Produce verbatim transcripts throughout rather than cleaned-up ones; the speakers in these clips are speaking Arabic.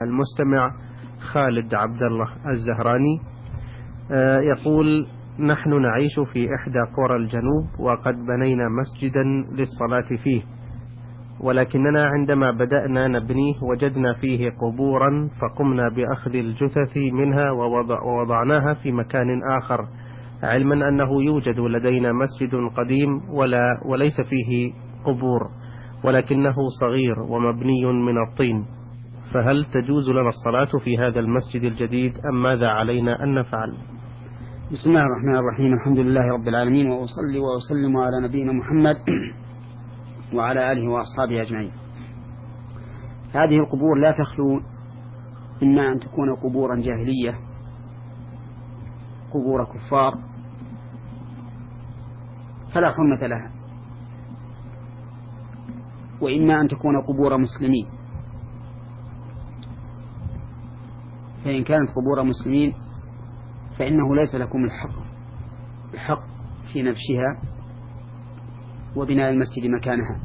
المستمع خالد عبد الله الزهراني يقول: نحن نعيش في إحدى قرى الجنوب، وقد بنينا مسجدا للصلاة فيه، ولكننا عندما بدأنا نبنيه وجدنا فيه قبورا، فقمنا بأخذ الجثث منها ووضعناها في مكان آخر، علما أنه يوجد لدينا مسجد قديم ولا وليس فيه قبور، ولكنه صغير ومبني من الطين، فهل تجوز لنا الصلاة في هذا المسجد الجديد أم ماذا علينا أن نفعل؟ بسم الله الرحمن الرحيم. الحمد لله رب العالمين، وأصلي وأسلم على نبينا محمد وعلى آله وأصحابه أجمعين. هذه القبور لا تخلو إما أن تكون قبورا جاهلية، قبور كفار فلا حرمة لها، وإما أن تكون قبور مسلمين، فإن كانت قبور مسلمين فإنه ليس لكم الحق الحق في نبشها وبناء المسجد مكانها،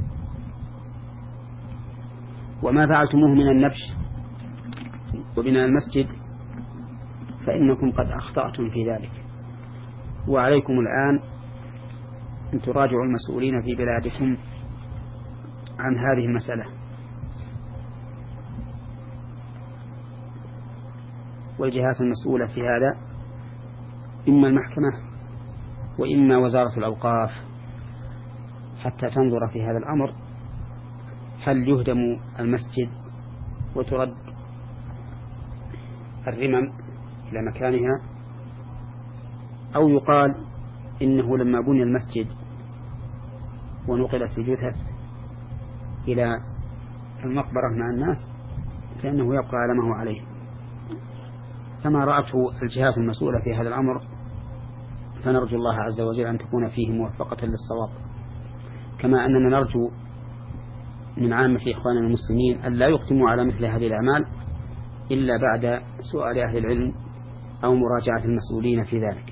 وما فعلتموه من النبش وبناء المسجد فإنكم قد أخطأتم في ذلك، وعليكم الآن أن تراجعوا المسؤولين في بلادكم عن هذه المسألة. والجهات المسؤولة في هذا إما المحكمة وإما وزارة الأوقاف، حتى تنظر في هذا الأمر، هل يهدم المسجد وترد الرمم إلى مكانها، أو يقال إنه لما بني المسجد ونقلت الجثث إلى المقبرة مع الناس فإنه يبقى على ما هو عليه. كما رأته الجهات المسؤولة في هذا الأمر، فنرجو الله عز وجل أن تكون فيه موفقة للصواب، كما أننا نرجو من عامة إخواننا المسلمين أن لا يقدموا على مثل هذه الأعمال إلا بعد سؤال أهل العلم أو مراجعة المسؤولين في ذلك.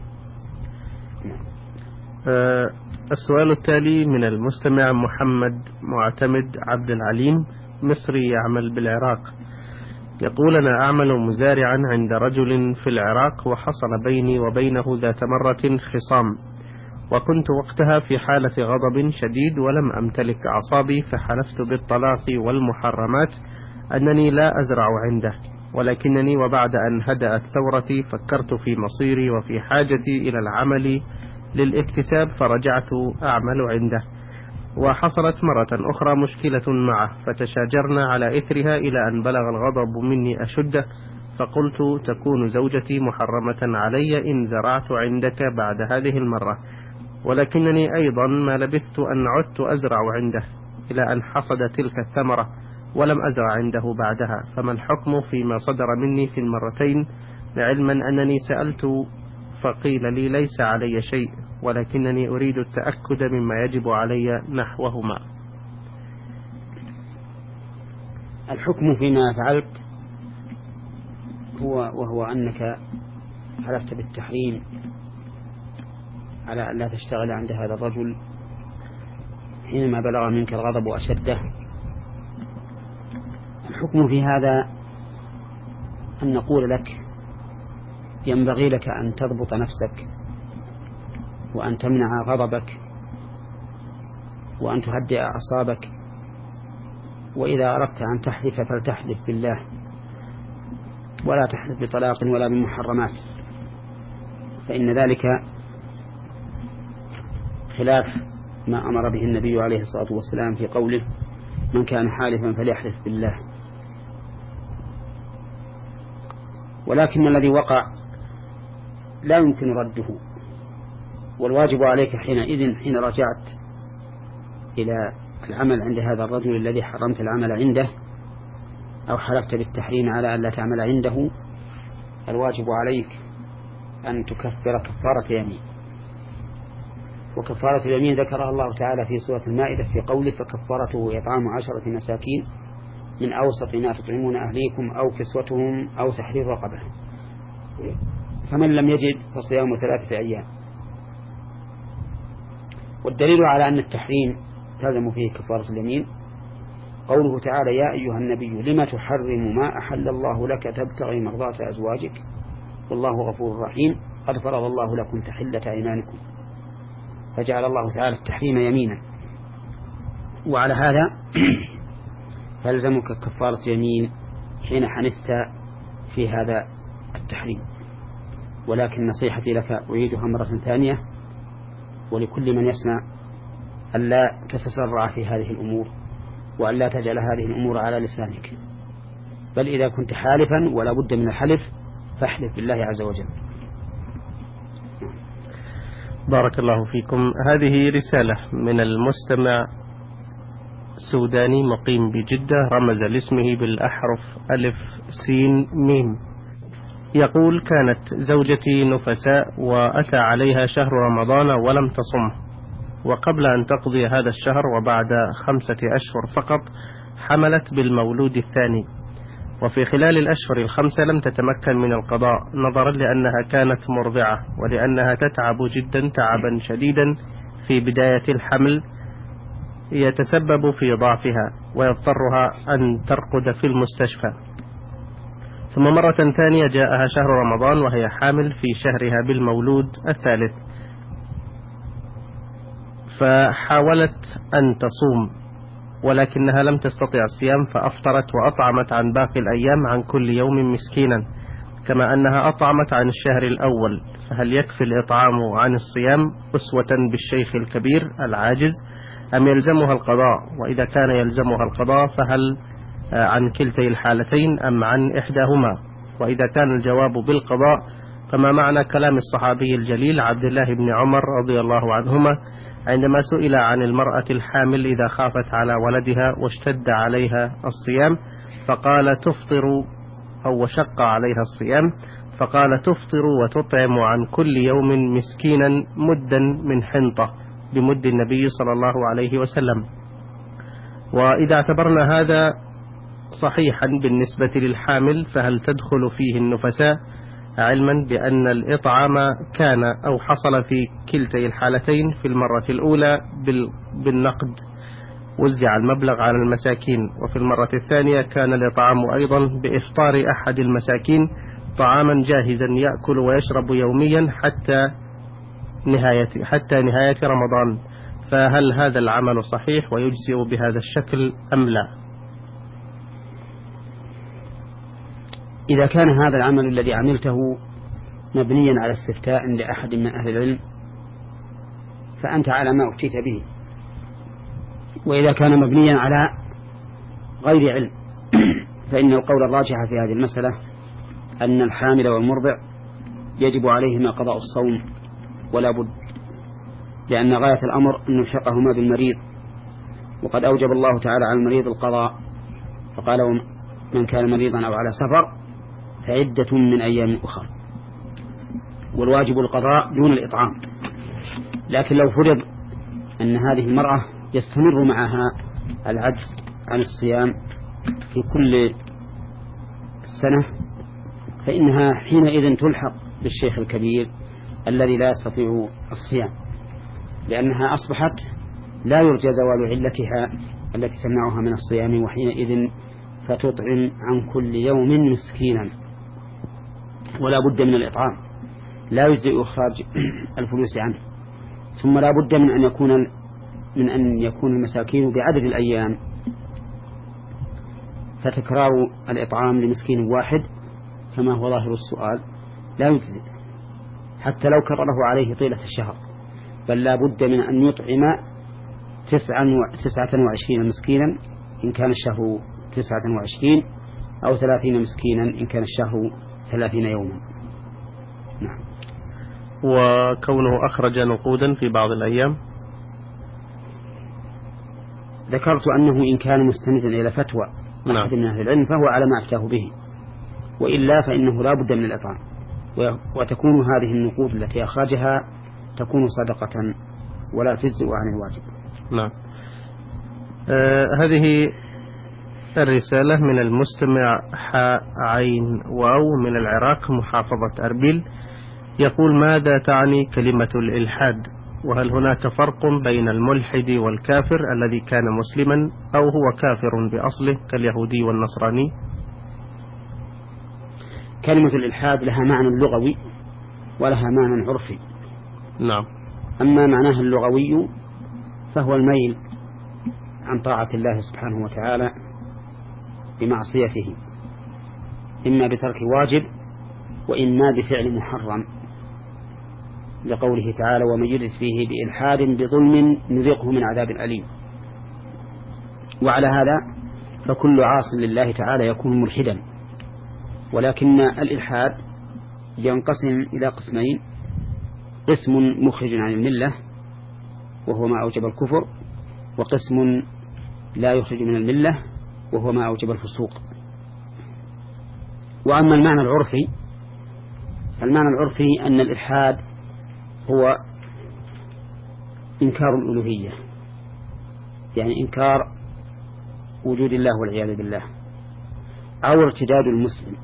أه السؤال التالي من المستمع محمد معتمد عبد العليم، مصري يعمل بالعراق، يقول: أنا أعمل مزارعا عند رجل في العراق، وحصل بيني وبينه ذات مرة خصام، وكنت وقتها في حالة غضب شديد ولم أمتلك أعصابي، فحلفت بالطلاق والمحرمات أنني لا أزرع عنده، ولكنني وبعد أن هدأت ثورتي فكرت في مصيري وفي حاجتي إلى العمل للاكتساب، فرجعت أعمل عنده، وحصلت مرة أخرى مشكلة معه، فتشاجرنا على إثرها إلى أن بلغ الغضب مني أشده، فقلت: تكون زوجتي محرمة علي إن زرعت عندك بعد هذه المرة، ولكنني أيضا ما لبثت أن عدت أزرع عنده إلى أن حصد تلك الثمرة ولم أزرع عنده بعدها، فما الحكم فيما صدر مني في المرتين، لعلما أنني سألت فقيل لي ليس علي شيء، ولكنني أريد التأكد مما يجب علي نحوهما. الحكم فيما فعلت هو وهو أنك حلفت بالتحريم على أن لا تشتغل عند هذا الرجل حينما بلغ منك الغضب وأشده. الحكم في هذا أن نقول لك: ينبغي لك أن تضبط نفسك وأن تمنع غضبك وأن تهدئ أعصابك، وإذا أردت أن تحلف فلتحلف بالله ولا تحلف بطلاق ولا بمحرمات، فإن ذلك خلاف ما أمر به النبي عليه الصلاة والسلام في قوله: من كان حالفا فليحلف بالله. ولكن الذي وقع لا يمكن رده، والواجب عليك حينئذ حين رجعت إلى العمل عند هذا الرجل الذي حرمت العمل عنده أو حلفت بالتحريم على أن لا تعمل عنده، الواجب عليك أن تكفر كفارة يمين. وكفارة اليمين ذكرها الله تعالى في سورة المائدة في قوله: فكفارته إطعام عشرة مساكين من أوسط ما تطعمون أهليكم أو كسوتهم أو تحرير رقبة، فمن لم يجد فصيام ثلاثة أيام. والدليل على أن التحريم تلزم فيه كفارة اليمين قوله تعالى يا أيها النبي لما تحرم ما أحل الله لك تبتغي مرضات أزواجك والله غفور رحيم قد فرض الله لكم تحلة أيمانكم، فجعل الله تعالى التحريم يمينا، وعلى هذا فلزمك كفارة يمين حين حنثت في هذا التحريم. ولكن نصيحتي لك أعيدها مرة ثانية ولكل من يسمع ألا تتسرع في هذه الأمور، وألا تجعل هذه الأمور على لسانك، بل إذا كنت حالفا ولا بد من الحلف فاحلف بالله عز وجل. بارك الله فيكم. هذه رسالة من المستمع سوداني مقيم بجدة، رمز لاسمه بالأحرف ألف سين ميم. يقول كانت زوجتي نفساء وأتى عليها شهر رمضان ولم تصم، وقبل أن تقضي هذا الشهر وبعد خمسة أشهر فقط حملت بالمولود الثاني، وفي خلال الأشهر الخمسة لم تتمكن من القضاء نظرا لأنها كانت مرضعة، ولأنها تتعب جدا تعبا شديدا في بداية الحمل يتسبب في ضعفها ويضطرها أن ترقد في المستشفى. ثم مرة ثانية جاءها شهر رمضان وهي حامل في شهرها بالمولود الثالث، فحاولت أن تصوم ولكنها لم تستطع الصيام، فأفطرت وأطعمت عن باقي الأيام عن كل يوم مسكينا، كما أنها أطعمت عن الشهر الأول. فهل يكفي الإطعام عن الصيام أسوة بالشيخ الكبير العاجز أم يلزمها القضاء؟ وإذا كان يلزمها القضاء فهل عن كلتي الحالتين أم عن إحداهما؟ وإذا كان الجواب بالقضاء فما معنى كلام الصحابي الجليل عبد الله بن عمر رضي الله عنهما عندما سئل عن المرأة الحامل إذا خافت على ولدها واشتد عليها الصيام فقال تفطر أو وشق عليها الصيام فقال تفطر وتطعم عن كل يوم مسكينا مدا من حنطة بمد النبي صلى الله عليه وسلم. وإذا اعتبرنا هذا صحيحا بالنسبة للحامل فهل تدخل فيه النفساء، علما بأن الإطعام كان أو حصل في كلتي الحالتين؟ في المرة الأولى بالنقد وزع المبلغ على المساكين، وفي المرة الثانية كان الإطعام أيضا بإفطار أحد المساكين طعاما جاهزا يأكل ويشرب يوميا حتى نهاية حتى نهاية رمضان، فهل هذا العمل صحيح ويجزئ بهذا الشكل أم لا؟ إذا كان هذا العمل الذي عملته مبنيا على استفتاء لأحد من أهل العلم فأنت على ما أفتيت به، وإذا كان مبنيا على غير علم فإن القول الراجح في هذه المسألة أن الحامل والمرضع يجب عليهما قضاء الصوم ولا بد، لأن غاية الأمر أن نلحقهما بالمريض، وقد أوجب الله تعالى على المريض القضاء فقال من كان مريضا أو على سفر فعدة من أيام أخرى، والواجب القضاء دون الإطعام. لكن لو فرض أن هذه المرأة يستمر معها العجز عن الصيام في كل سنة فإنها حينئذ تلحق بالشيخ الكبير الذي لا يستطيع الصيام، لأنها أصبحت لا يرجى زوال علتها التي تمنعها من الصيام، وحينئذ فتطعم عن كل يوم مسكينا ولا بد من الإطعام، لا يجزئ إخراج الفلوس عنه. ثم لا بد من أن يكون من أن يكون المساكين بعدد الأيام، فتكرار الإطعام لمسكين واحد كما هو ظاهر السؤال لا يجزئ حتى لو كرره عليه طيلة الشهر، بل لا بد من أن يطعم تسعة وعشرين مسكينا إن كان الشهر تسعة وعشرين أو ثلاثين مسكينا إن كان الشهر ثلاثين يوما. نعم. وكونه أخرج نقودا في بعض الأيام، ذكرت أنه إن كان مستندا إلى فتوى أحد من أهل العلم فهو على ما أفتاه به، وإلا فإنه لا بد من الإطعام، وتكون هذه النقود التي أخرجها تكون صدقة ولا تجزئ عن الواجب. نعم. آه هذه الرسالة من المستمع حاء عين واو من العراق محافظة أربيل، يقول ماذا تعني كلمة الإلحاد وهل هناك فرق بين الملحد والكافر الذي كان مسلما أو هو كافر بأصله كاليهودي والنصراني؟ كلمة الإلحاد لها معنى لغوي ولها معنى عرفي. نعم. أما معناها اللغوي فهو الميل عن طاعة الله سبحانه وتعالى بمعصيته، إما بترك واجب وإما بفعل محرم، لقوله تعالى: ومن يرد فيه بإلحاد بظلم نذقه من عذاب أليم. وعلى هذا فكل عاص لله تعالى يكون ملحدا، ولكن الإلحاد ينقسم إلى قسمين: قسم مخرج عن الملة وهو ما أوجب الكفر، وقسم لا يخرج من الملة وهو ما أوجب الفسوق. وأما المعنى العرفي، المعنى العرفي أن الإلحاد هو إنكار الألوهية، يعني إنكار وجود الله والعياذ بالله، أو ارتداد المسلم.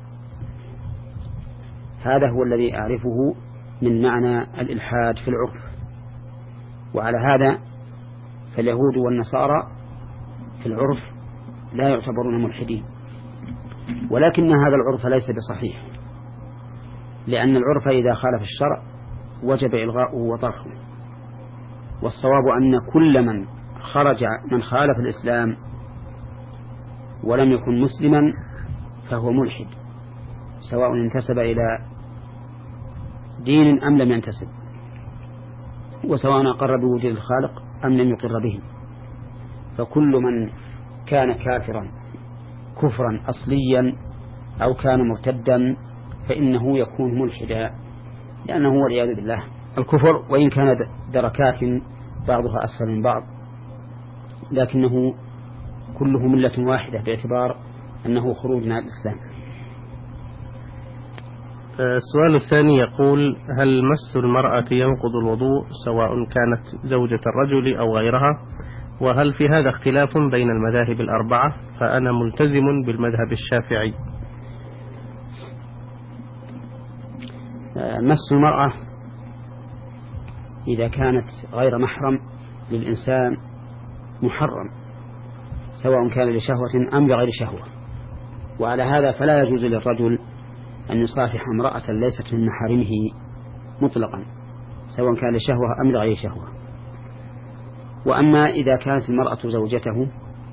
هذا هو الذي أعرفه من معنى الإلحاد في العرف. وعلى هذا فاليهود والنصارى في العرف لا يعتبرون ملحدين، ولكن هذا العرف ليس بصحيح، لأن العرف إذا خالف الشرع وجب إلغاؤه وطرحه. والصواب أن كل من خرج من خالف الإسلام ولم يكن مسلما فهو ملحد، سواء انتسب إلى دين أم لم ينتسب، وسواء أقر بوجود الخالق أم لم يقر به. فكل من كان كافرا كفرا أصليا أو كان مرتدا فإنه يكون ملحدا، لأنه هو والعياذ بالله الكفر وإن كان دركات بعضها أسفل من بعض، لكنه كله ملة واحدة باعتبار أنه خروج من الإسلام. السؤال الثاني يقول: هل مس المرأة ينقض الوضوء سواء كانت زوجة الرجل أو غيرها؟ وهل في هذا اختلاف بين المذاهب الأربعة؟ فأنا ملتزم بالمذهب الشافعي. مس المرأة إذا كانت غير محرم للإنسان محرم، سواء كان لشهوة أم لغير شهوة. وعلى هذا فلا يجوز للرجل أن يصافح امرأة ليست من محارمه مطلقا، سواء كان لشهوة أم لغير شهوة. وأما إذا كانت المرأة زوجته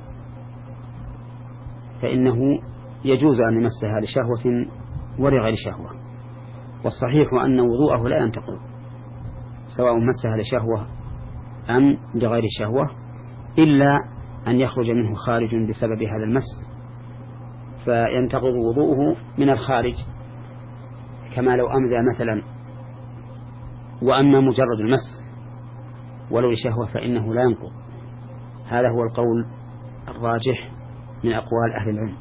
فإنه يجوز أن يمسها لشهوة ولغير شهوة، والصحيح أن وضوءه لا ينتقض سواء مسها لشهوة أم لغير شهوة، إلا أن يخرج منه خارج بسبب هذا المس، فينتقض وضوءه من الخارج كما لو أمذى مثلا. وأما مجرد المس ولو لشهوة فإنه لا ينقض. هذا هو القول الراجح من أقوال أهل العلم.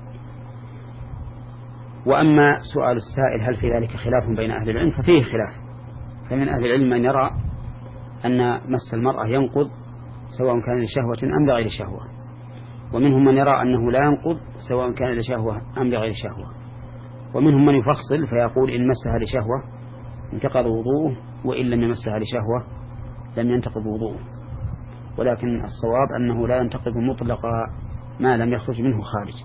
وأما سؤال السائل هل في ذلك خلاف بين أهل العلم، ففيه خلاف. فمن أهل العلم من يرى أن مس المرأة ينقض سواء كان لشهوة أم لغير شهوة، ومنهم من يرى أنه لا ينقض سواء كان لشهوة أم لغير شهوة، ومنهم من يفصل فيقول إن مسها لشهوة انتقض وضوءه، وإن لم يمسها لشهوة لم ينتقض وضوءه. ولكن الصواب أنه لا ينتقض مطلقا ما لم يخرج منه خارج.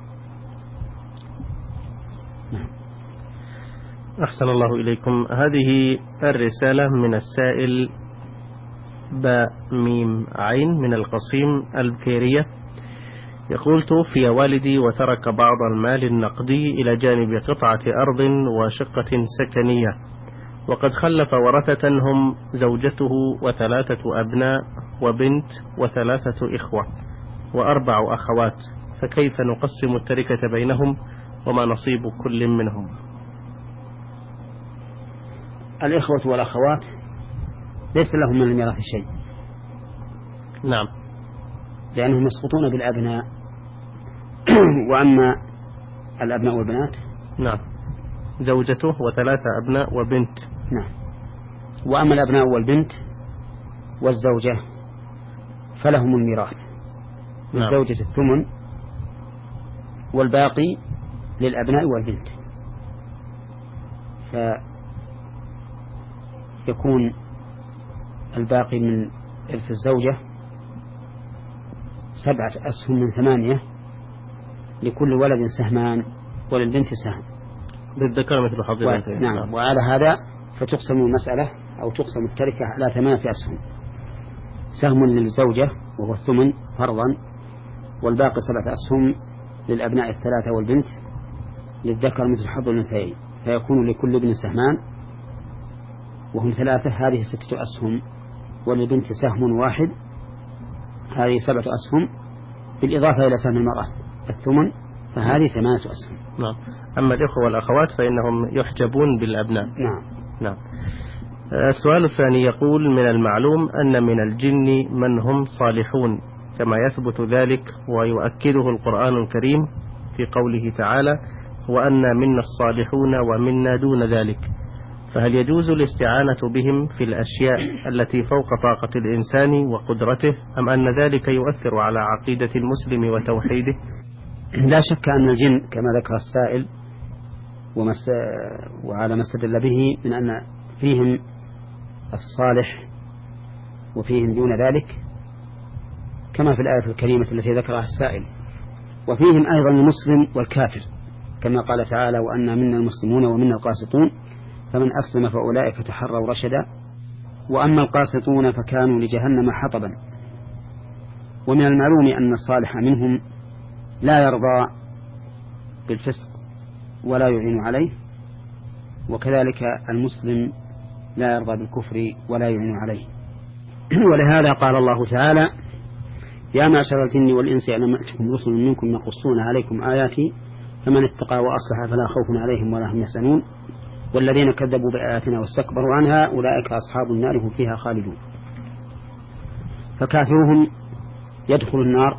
نعم. أحسن الله إليكم. هذه الرسالة من السائل باء ميم عين من القصيم البكيرية، يقول: توفي والدي وترك بعض المال النقدي إلى جانب قطعة أرض وشقة سكنية، وقد خلف ورثة هم زوجته وثلاثة أبناء وبنت وثلاثة إخوة وأربع أخوات، فكيف نقسم التركة بينهم وما نصيب كل منهم؟ الإخوة والأخوات ليس لهم من الميراث شيء. نعم. لأنهم يسقطون بالأبناء. وأما الأبناء والبنات، نعم، زوجته وثلاثة أبناء وبنت. نعم. وأما الأبناء والبنت والزوجة فلهم الميراث، للزوجة نعم. الثمن، والباقي للأبناء والبنت. فيكون الباقي من إرث الزوجة سبعة أسهم من ثمانية، لكل ولد سهمان وللبنت سهم. للذكر مثل حظ الأنثيين. نعم. وعلى هذا فتقسم المسألة أو تقسم التركة على ثمانية أسهم: سهم للزوجة وهو الثمن فرضا، والباقي سبعة أسهم للأبناء الثلاثة والبنت للذكر مثل حظ الأنثيين، فيكون لكل ابن سهمان وهم ثلاثة، هذه ستة أسهم، وللبنت سهم واحد، هذه سبعة أسهم، بالإضافة إلى سهم المرأة الثمن، فهذه ثمانية أسهم. نعم. أما الإخوة والأخوات فإنهم يحجبون بالأبناء. نعم. نعم. السؤال الثاني يقول: من المعلوم أن من الجن من هم صالحون كما يثبت ذلك ويؤكده القرآن الكريم في قوله تعالى: وأنا منا الصالحون ومنا دون ذلك، فهل يجوز الاستعانة بهم في الأشياء التي فوق طاقة الإنسان وقدرته، أم أن ذلك يؤثر على عقيدة المسلم وتوحيده؟ لا شك أن الجن كما ذكر السائل وعلى ما استدل به من أن فيهم الصالح وفيهم دون ذلك كما في الآية الكريمة التي ذكرها السائل، وفيهم أيضا المسلم والكافر كما قال تعالى: وأنا منا المسلمون ومنا القاسطون فمن أسلم فأولئك تحروا رشدا، وأما القاسطون فكانوا لجهنم حطبا. ومن المعلوم أن الصالح منهم لا يرضى بالفسق ولا يعين عليه، وكذلك المسلم لا يرضى بالكفر ولا يعين عليه. ولهذا قال الله تعالى: يا معشر الجن والإنس ألم يأتكم رسل منكم يقصون عليكم آياتي فمن اتقى وأصلح فلا خوف عليهم ولا هم يحزنون والذين كذبوا بآياتنا واستكبروا عنها أولئك أصحاب النار هم فيها خالدون. فكافرهم يدخل النار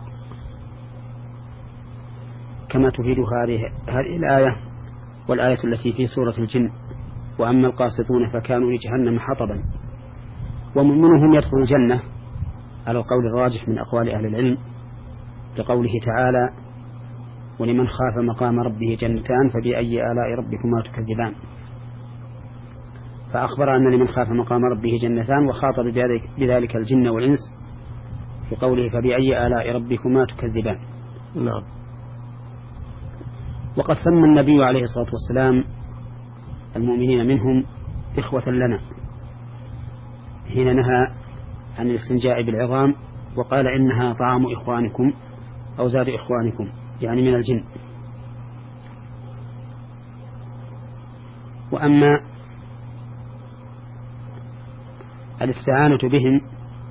كما تفيد هذه هذه الآية والآية التي في سورة الجن: وأما القاسطون فكانوا لجهنم حطبا. ومؤمنهم يدخل الجنة على القول الراجح من أقوال أهل العلم، لقوله تعالى: ولمن خاف مقام ربه جنتان فبأي آلاء ربكما تكذبان. فأخبر أن لمن خاف مقام ربه جنتان، وخاطب بذلك الجن والإنس في قوله فبأي آلاء ربكما تكذبان. نعم. وقد سمى النبي عليه الصلاة والسلام المؤمنين منهم إخوة لنا حين نهى عن الاستنجاء بالعظام وقال إنها طعام إخوانكم أو زاد إخوانكم، يعني من الجن. وأما الاستعانة بهم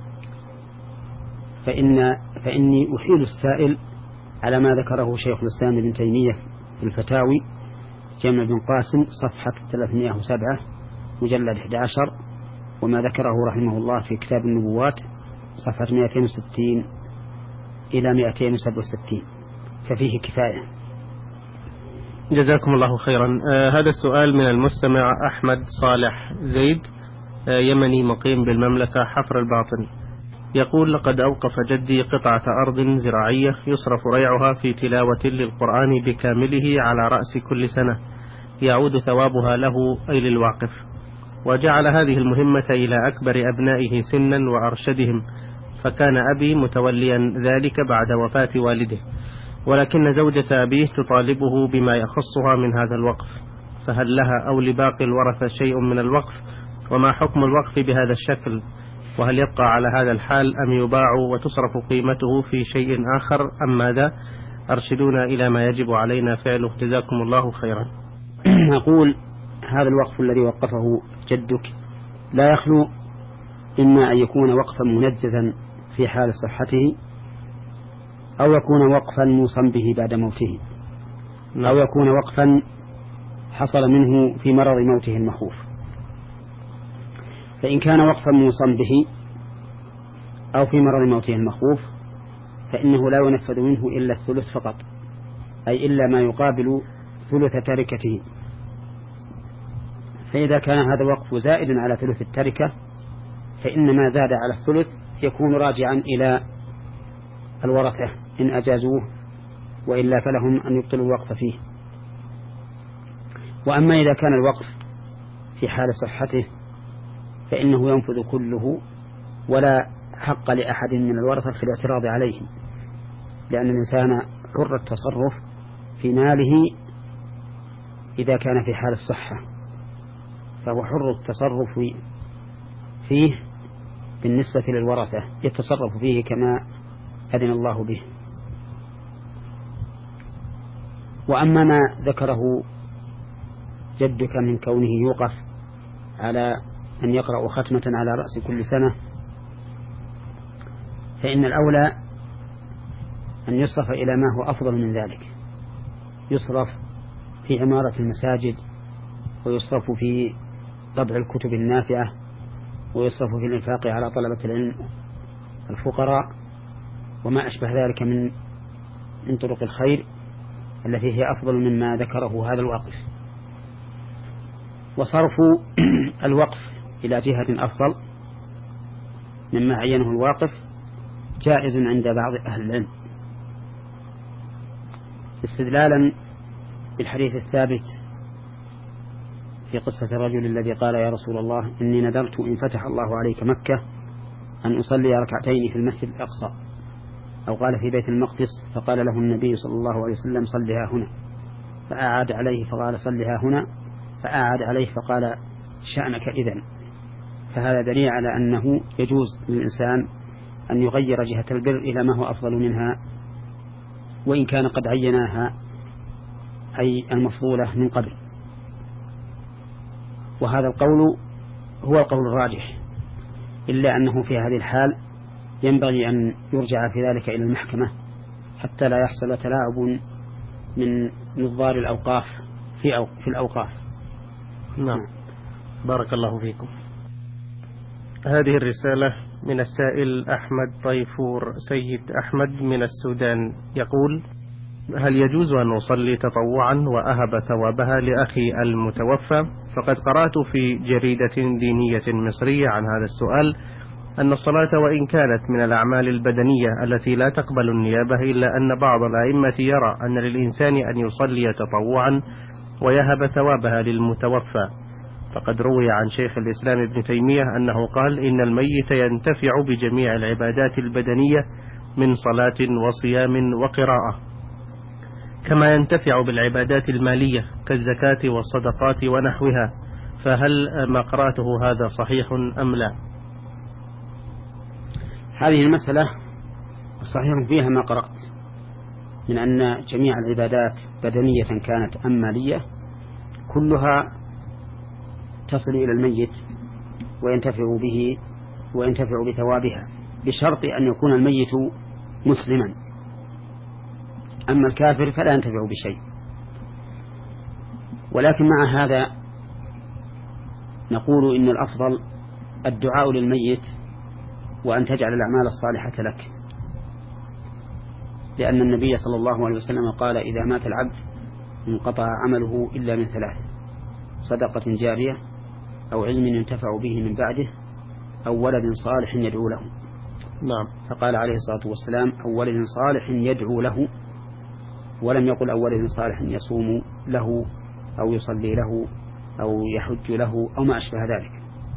فإن فإني أحيل السائل على ما ذكره شيخ الإسلام ابن تيمية في الفتاوي جمع بن قاسم صفحة ثلاثمائة وسبعة مجلد أحد عشر، وما ذكره رحمه الله في كتاب النبوات صفحة مئتين وستين إلى مئتين وسبعة وستين، ففيه كفاية. جزاكم الله خيرا. آه هذا السؤال من المستمع أحمد صالح زيد، آه يمني مقيم بالمملكة حفر الباطن، يقول: لقد أوقف جدي قطعة أرض زراعية يصرف ريعها في تلاوة للقرآن بكامله على رأس كل سنة يعود ثوابها له أي للواقف، وجعل هذه المهمة إلى أكبر أبنائه سنا وأرشدهم، فكان أبي متوليا ذلك بعد وفاة والده، ولكن زوجة أبيه تطالبه بما يخصها من هذا الوقف، فهل لها أو لباقي الورثة شيء من الوقف؟ وما حكم الوقف بهذا الشكل؟ وهل يبقى على هذا الحال أم يباع وتصرف قيمته في شيء آخر أم ماذا؟ أرشدونا إلى ما يجب علينا فعله، جزاكم الله خيرا. نقول هذا الوقف الذي وقفه جدك لا يخلو إما أن يكون وقفا منجزا في حال صحته، أو يكون وقفا موصى به بعد موته، أو يكون وقفا حصل منه في مرض موته المخوف. فإن كان وقفا موصى به أو في مرض موته المخوف فإنه لا ينفذ منه إلا الثلث فقط، أي إلا ما يقابل ثلث تركته. فإذا كان هذا الوقف زائد على ثلث التركة فإن ما زاد على الثلث يكون راجعا إلى الورثة إن أجازوه، وإلا فلهم أن يبطلوا الوقف فيه. وأما إذا كان الوقف في حال صحته فإنه ينفذ كله ولا حق لأحد من الورثة في الاعتراض عليه، لأن الإنسان حر التصرف في ماله إذا كان في حال الصحة، فهو حر التصرف فيه بالنسبة للورثة، يتصرف فيه كما أذن الله به. وأما ما ذكره جدك من كونه يوقف على أن يقرأ ختمة على رأس كل سنة، فإن الأولى أن يصرف إلى ما هو أفضل من ذلك، يصرف في عمارة المساجد، ويصرف في طبع الكتب النافعة، ويصرف في الإنفاق على طلبة العلم الفقراء وما أشبه ذلك من من طرق الخير التي هي أفضل مما ذكره هذا الواقف. وصرف الوقف إلى جهة أفضل مما عينه الواقف جائز عند بعض أهل العلم، استدلالا بالحديث الثابت في قصة الرجل الذي قال يا رسول الله إني نذرت إن فتح الله عليك مكة أن أصلي ركعتين في المسجد الأقصى، أو قال في بيت المقدس، فقال له النبي صلى الله عليه وسلم صلها هنا، فأعاد عليه فقال صلها هنا، فأعاد عليه فقال شأنك إذن. فهذا دليل على أنه يجوز للإنسان أن يغير جهة البر إلى ما هو أفضل منها، وإن كان قد عيناها أي المفضولة من قبل. وهذا القول هو القول الراجح، إلا أنه في هذه الحال ينبغي أن يرجع في ذلك إلى المحكمة حتى لا يحصل تلاعب من نظار الأوقاف في, أو في الأوقاف. نعم، بارك الله فيكم. هذه الرسالة من السائل أحمد طيفور سيد أحمد من السودان، يقول: هل يجوز أن أصلي تطوعا وأهب ثوابها لأخي المتوفى؟ فقد قرأت في جريدة دينية مصرية عن هذا السؤال أن الصلاة وإن كانت من الأعمال البدنية التي لا تقبل النيابة، إلا أن بعض الأئمة يرى أن للإنسان أن يصلي تطوعا ويهب ثوابها للمتوفى. فقد روي عن شيخ الإسلام ابن تيمية أنه قال إن الميت ينتفع بجميع العبادات البدنية من صلاة وصيام وقراءة، كما ينتفع بالعبادات المالية كالزكاة والصدقات ونحوها، فهل ما قرأته هذا صحيح أم لا؟ هذه المسألة صحيح فيها ما قرأت من أن جميع العبادات بدنية كانت أم مالية كلها تصل إلى الميت وينتفع به وينتفع بثوابها، بشرط أن يكون الميت مسلما، أما الكافر فلا ينتفع بشيء. ولكن مع هذا نقول إن الأفضل الدعاء للميت وأن تجعل الأعمال الصالحة لك، لأن النبي صلى الله عليه وسلم قال إذا مات العبد انقطع عمله إلا من ثلاث: صدقة جارية، أو علم ينتفع به من بعده، أو ولد صالح يدعو له. نعم. فقال عليه الصلاة والسلام أو ولد صالح يدعو له، ولم يقل أو ولد صالح يصوم له أو يصلي له أو يحج له أو ما أشبه ذلك.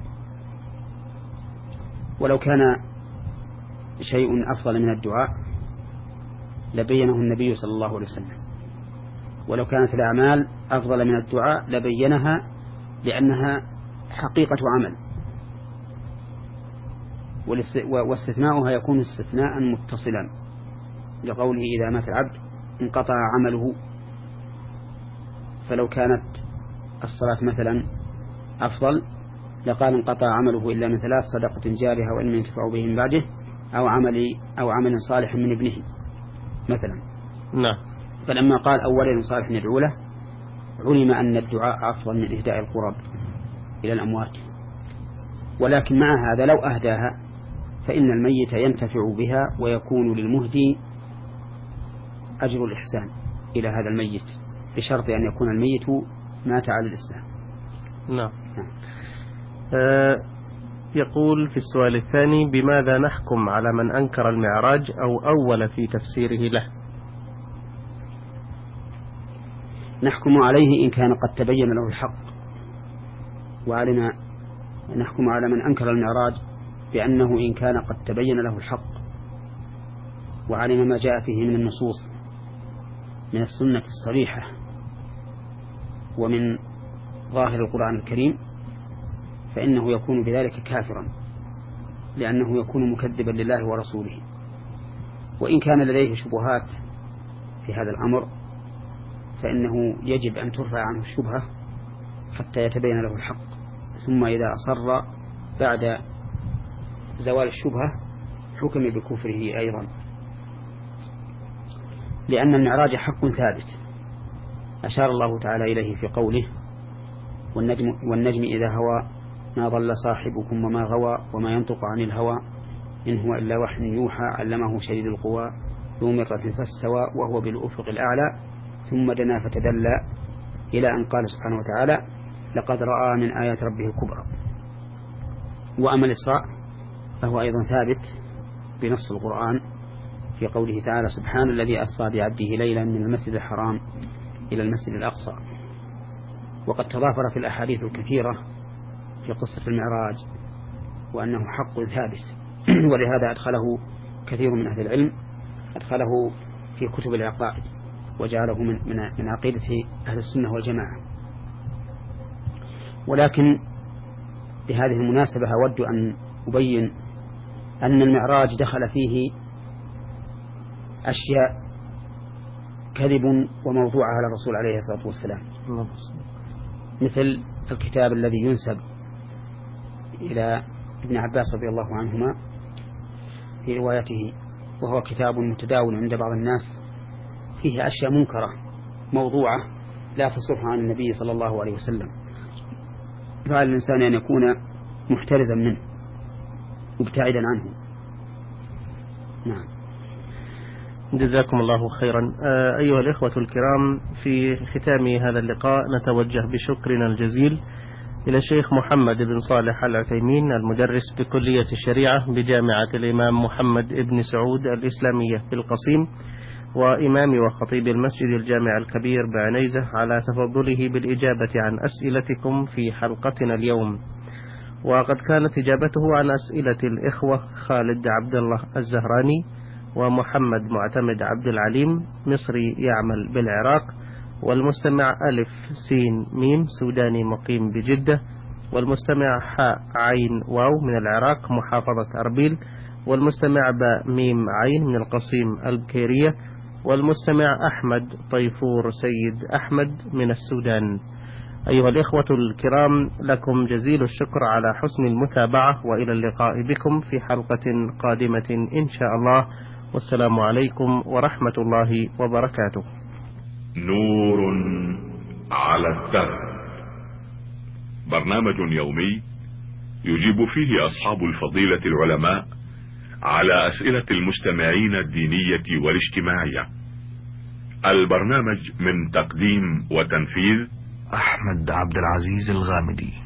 ولو كان شيء أفضل من الدعاء لبينه النبي صلى الله عليه وسلم، ولو كانت الأعمال أفضل من الدعاء لبينها، لأنها حقيقة عمل، واستثناؤها يكون استثناء متصلا، لقوله إذا مات العبد انقطع عمله. فلو كانت الصلاة مثلا أفضل لقال انقطع عمله إلا من ثلاث: صدقة جارية وإن ينتفع به من بعده، أو عمل أو عمل صالح من ابنه مثلا. نعم. فلما قال أو ولد صالح يدعو له علم أن الدعاء أفضل من إهداء القرب إلى الأموات. ولكن مع هذا لو أهداها فإن الميت ينتفع بها، ويكون للمهدي أجر الإحسان إلى هذا الميت، بشرط أن يكون الميت مات على الإسلام. نعم. آه يقول في السؤال الثاني: بماذا نحكم على من أنكر المعراج أو أول في تفسيره له؟ نحكم عليه إن كان قد تبين له الحق، وعلينا نحكم على من أنكر المعراج بأنه إن كان قد تبين له الحق وعلم ما جاء فيه من النصوص من السنة الصريحة ومن ظاهر القرآن الكريم فإنه يكون بذلك كافرا، لأنه يكون مكذبا لله ورسوله. وإن كان لديه شبهات في هذا الأمر فإنه يجب أن ترفع عنه الشبهة حتى يتبين له الحق، ثم إذا أصر بعد زوال الشبهة حكم بكفره أيضا، لأن المعراج حق ثابت أشار الله تعالى إليه في قوله والنجم, والنجم إذا هوى ما ضل صاحبكم وما غوى وما ينطق عن الهوى إن هو إلا وحي يوحى علمه شديد القوى ذو مرة فاستوى وهو بالأفق الأعلى ثم دنا فتدلى إلى أن قال سبحانه وتعالى لقد رأى من آيات ربه الكبرى. وأما الإسراء فهو أيضا ثابت بنص القرآن في قوله تعالى سبحان الذي أسرى بعبده ليلا من المسجد الحرام إلى المسجد الأقصى. وقد تضافر في الأحاديث الكثيرة في قصة المعراج وأنه حق ثابت ولهذا أدخله كثير من أهل العلم أدخله في كتب العقائد وجعله من, من, من عقيدة أهل السنة والجماعة. ولكن بهذه المناسبة أود أن أبين أن المعراج دخل فيه أشياء كذب وموضوع على الرسول عليه الصلاة والسلام، مثل الكتاب الذي ينسب إلى ابن عباس رضي الله عنهما في روايته، وهو كتاب متداول عند بعض الناس فيه أشياء منكرة موضوعة لا تصح عن النبي صلى الله عليه وسلم، فعلى الإنسان أن يكون محترزا منه مبتعدا عنه. نعم. جزاكم الله خيرا. أيها الإخوة الكرام، في ختام هذا اللقاء نتوجه بشكرنا الجزيل إلى الشيخ محمد بن صالح العثيمين المدرس بكلية الشريعة بجامعة الإمام محمد بن سعود الإسلامية في القصيم وإمام وخطيب المسجد الجامع الكبير بعنيزة على تفضله بالإجابة عن أسئلتكم في حلقتنا اليوم. وقد كانت إجابته عن أسئلة الإخوة خالد عبد الله الزهراني ومحمد معتمد عبد العليم مصري يعمل بالعراق، والمستمع ألف سين ميم سوداني مقيم بجدة، والمستمع حاء عين واو من العراق محافظة أربيل، والمستمع باء ميم عين من القصيم البكيرية، والمستمع أحمد طيفور سيد أحمد من السودان. أيها الإخوة الكرام، لكم جزيل الشكر على حسن المتابعة، وإلى اللقاء بكم في حلقة قادمة إن شاء الله، والسلام عليكم ورحمة الله وبركاته. نور على الدرب، برنامج يومي يجيب فيه أصحاب الفضيلة العلماء على أسئلة المستمعين الدينية والاجتماعية. البرنامج من تقديم وتنفيذ أحمد عبد العزيز الغامدي.